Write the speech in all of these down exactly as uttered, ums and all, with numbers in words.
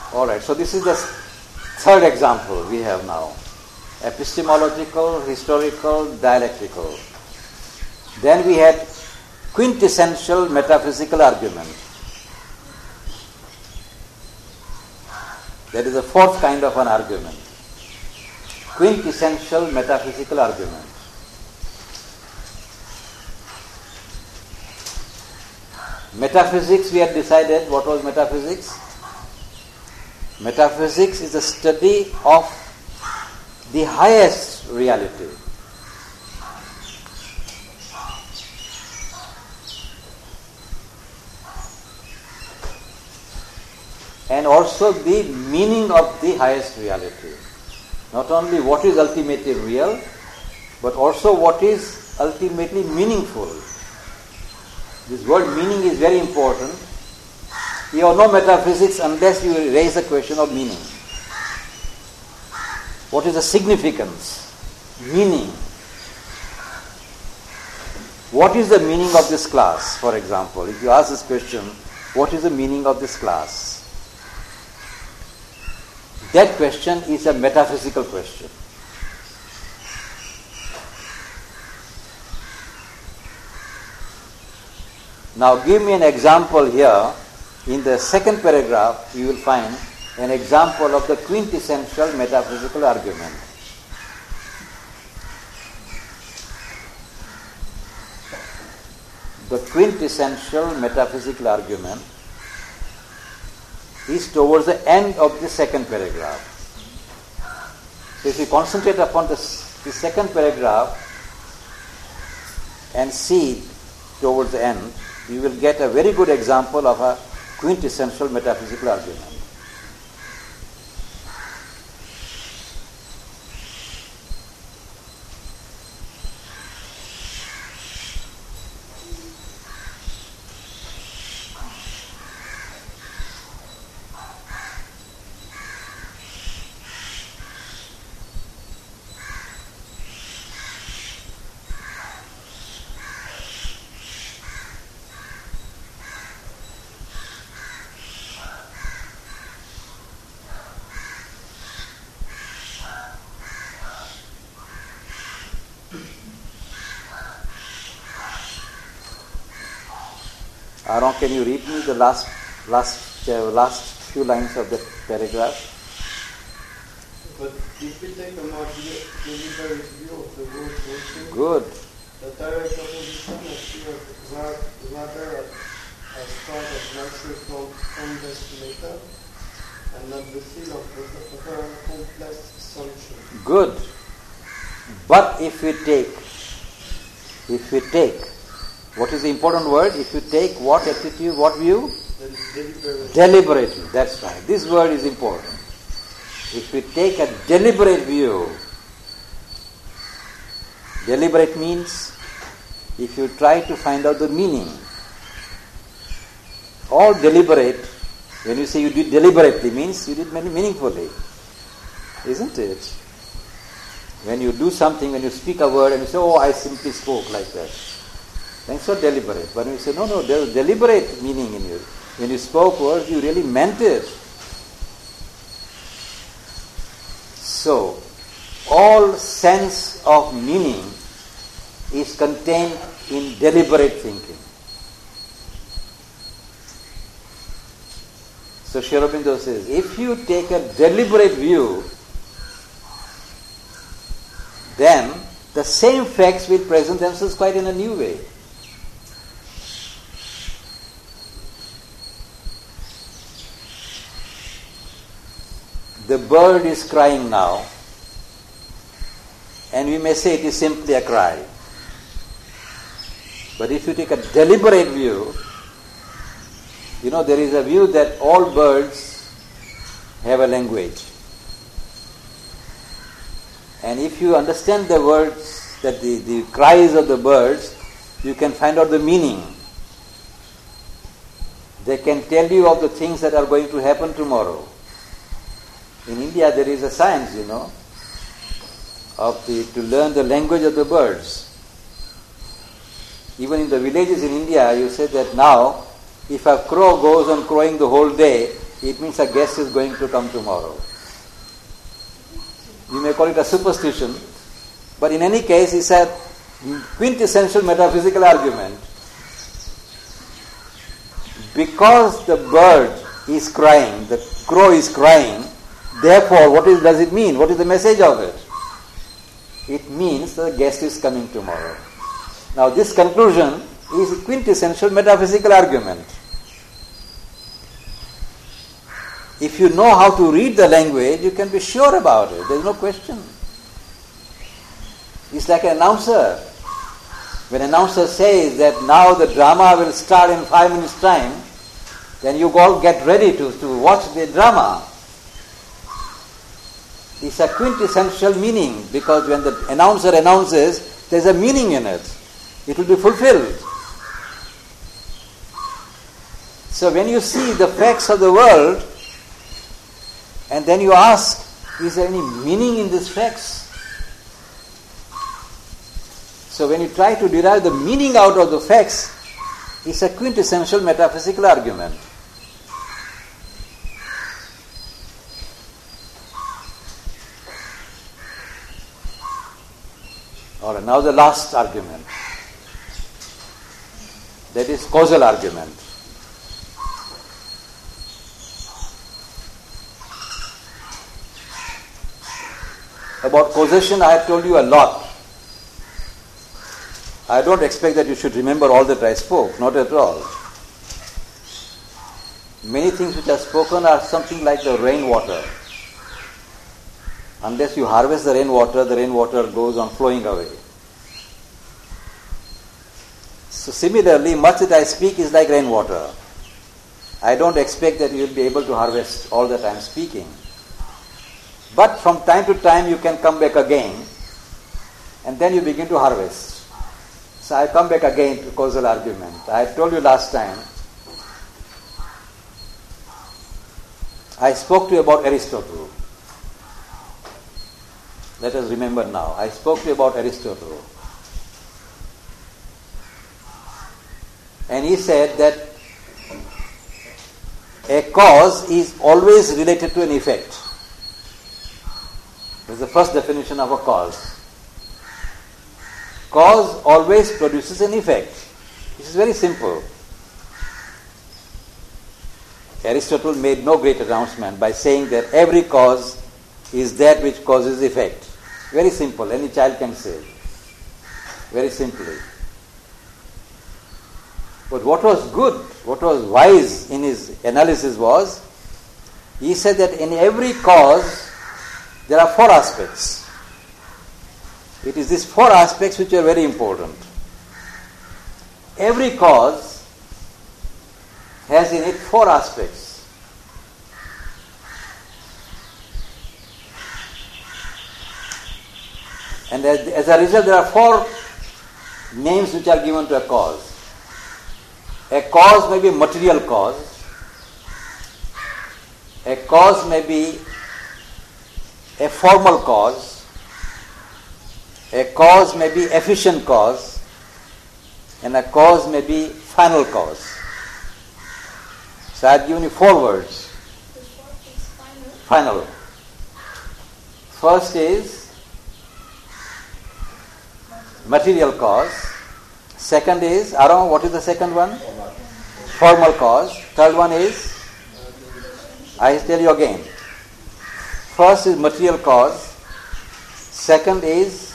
Alright, so this is the third example we have now. Epistemological, historical, dialectical. Then we had quintessential metaphysical argument. That is the fourth kind of an argument. Quintessential metaphysical argument. Metaphysics, we had decided what was metaphysics. Metaphysics is the study of the highest reality. And also the meaning of the highest reality. Not only what is ultimately real, but also what is ultimately meaningful. This word meaning is very important. You have no metaphysics unless you raise the question of meaning. What is the significance? Meaning. What is the meaning of this class, for example? If you ask this question, what is the meaning of this class? That question is a metaphysical question. Now give me an example here. In the second paragraph, you will find an example of the quintessential metaphysical argument. The quintessential metaphysical argument is towards the end of the second paragraph. So if you concentrate upon the, the second paragraph and see towards the end, you will get a very good example of a quintessential metaphysical argument. Aaron, can you read me the last last uh, last few lines of the paragraph? But if we take a more deliberate view of the word working, good. The direct opposition appears rather as part of natural investigator and not the field of a very complex assumption. Good. But if we take, if we take, what is the important word? If you take what attitude, what view? Deliberately. Deliberately, that's right. This word is important. If we take a deliberate view, deliberate means if you try to find out the meaning. All deliberate, when you say you did deliberately, means you did meaningfully. Isn't it? When you do something, when you speak a word and you say, oh, I simply spoke like that. Then it's not deliberate. But when you say, no, no, there's deliberate meaning in you. When you spoke words, you really meant it. So, all sense of meaning is contained in deliberate thinking. So Sri Aurobindo says, if you take a deliberate view, then the same facts will present themselves quite in a new way. The bird is crying now, and we may say it is simply a cry. But if you take a deliberate view, you know, there is a view that all birds have a language. And if you understand the words, that the, the cries of the birds, you can find out the meaning. They can tell you of the things that are going to happen tomorrow. In India there is a science, you know, of the to learn the language of the birds. Even in the villages in India, you say that now, if a crow goes on crowing the whole day, it means a guest is going to come tomorrow. You may call it a superstition, but in any case, it's a quintessential metaphysical argument. Because the bird is crying, the crow is crying, therefore, what is, does it mean? What is the message of it? It means the guest is coming tomorrow. Now, this conclusion is a quintessential metaphysical argument. If you know how to read the language, you can be sure about it. There is no question. It's like an announcer. When an announcer says that now the drama will start in five minutes' time, then you all get ready to, to watch the drama. It's a quintessential meaning, because when the announcer announces, there's a meaning in it. It will be fulfilled. So when you see the facts of the world, and then you ask, is there any meaning in these facts? So when you try to derive the meaning out of the facts, it's a quintessential metaphysical argument. All right, now the last argument. That is causal argument. About causation, I have told you a lot. I don't expect that you should remember all that I spoke, not at all. Many things which are spoken are something like the rainwater. Unless you harvest the rainwater, the rainwater goes on flowing away. So similarly, much that I speak is like rainwater. I don't expect that you will be able to harvest all that I am speaking. But from time to time you can come back again, and then you begin to harvest. So I come back again to causal argument. I told you last time, I spoke to you about Aristotle. Let us remember now. I spoke to you about Aristotle. And he said that a cause is always related to an effect. This is the first definition of a cause. Cause always produces an effect. This is very simple. Aristotle made no great announcement by saying that every cause is that which causes effect. Very simple. Any child can say. Very simply. But what was good, what was wise in his analysis was, he said that in every cause there are four aspects. It is these four aspects which are very important. Every cause has in it four aspects. And as, as a result, there are four names which are given to a cause. A cause may be a material cause. A cause may be a formal cause. A cause may be efficient cause. And a cause may be final cause. So I have given you four words. Final. First is material cause. Second is, Aaron, what is the second one? Formal cause. Third one is, I tell you again. First is material cause. Second is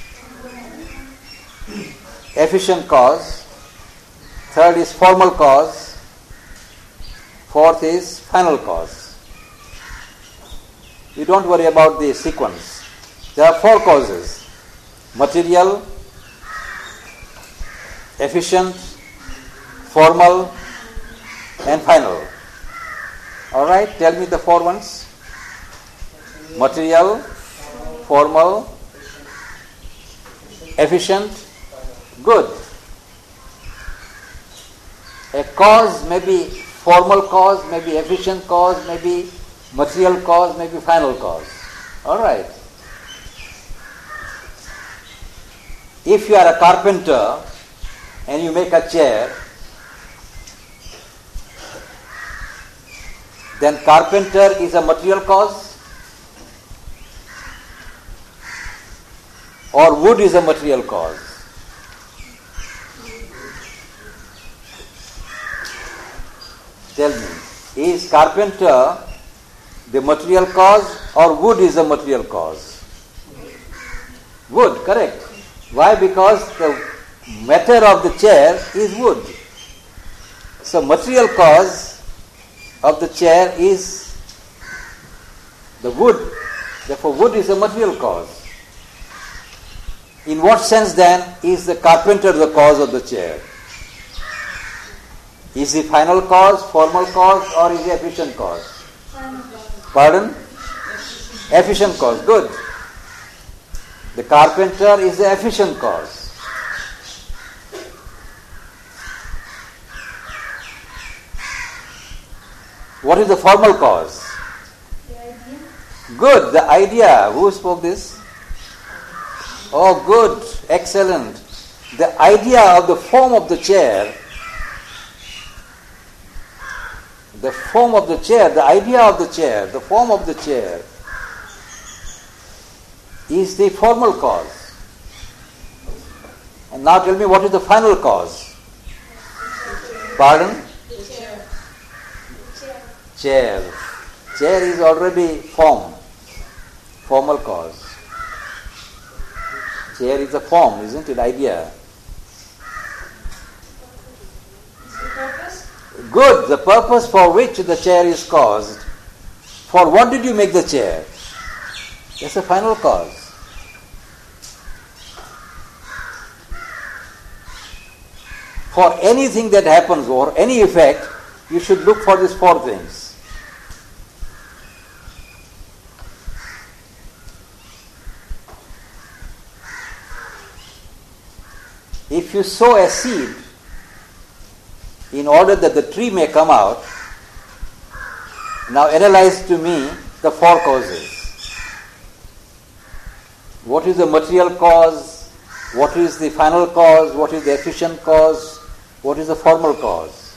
efficient cause. Third is formal cause. Fourth is final cause. You don't worry about the sequence. There are four causes. Material, efficient, formal, and final. Alright, tell me the four ones. Material, formal, efficient, good. A cause may be formal cause, may be efficient cause, may be material cause, may be final cause. Alright. If you are a carpenter and you make a chair, then carpenter is a material cause? Or wood is a material cause? Tell me, is carpenter the material cause or wood is the material cause? Wood, correct. Why? Because the matter of the chair is wood. So material cause of the chair is the wood. Therefore wood is a material cause. In what sense then is the carpenter the cause of the chair? Is he final cause, formal cause, or is he efficient cause? Pardon? Efficient cause, good. The carpenter is the efficient cause. What is the formal cause? The idea. Good, the idea. Who spoke this? Oh, good, excellent. The idea of the form of the chair, the form of the chair, the idea of the chair, the form of the chair is the formal cause. And now tell me, what is the final cause? Pardon? The chair. Chair. Chair. Chair is already form, formal cause. Chair is a form, isn't it? Idea. Is the purpose? Good. The purpose for which the chair is caused. For what did you make the chair? That's the final cause. For anything that happens or any effect, you should look for these four things. If you sow a seed in order that the tree may come out, now analyze to me the four causes. What is the material cause? What is the final cause? What is the efficient cause? What is the formal cause?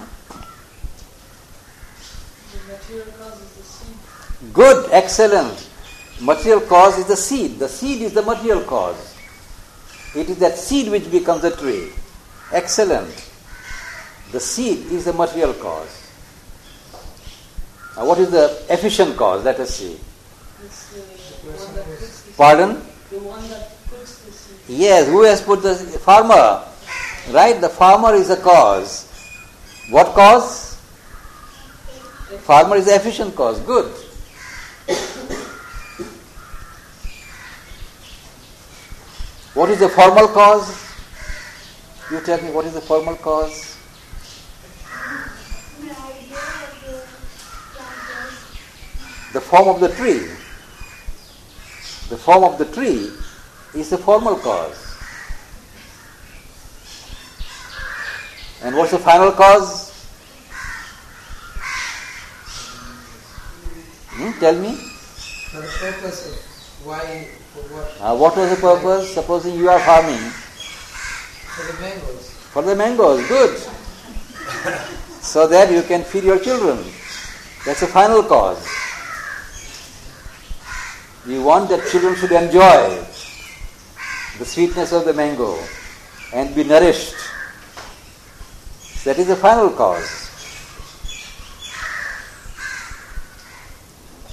The material cause is the seed. Good, excellent. Material cause is the seed. The seed is the material cause. It is that seed which becomes a tree. Excellent. The seed is the material cause. Now what is the efficient cause? Let us see. It's the one that puts the seed. Pardon? The one that puts the seed. Yes, who has put the farmer? Right? The farmer is the cause. What cause? Farmer is the efficient cause. Good. What is the formal cause? You tell me, what is the formal cause? The idea of the planters. The form of the tree. The form of the tree is the formal cause. And what's the final cause? Hmm, tell me. For the purpose of why, for what? Uh, what was the purpose? Supposing you are farming. For the mangoes. For the mangoes, good. So that you can feed your children. That's the final cause. You want that children should enjoy the sweetness of the mango and be nourished. That is the final cause.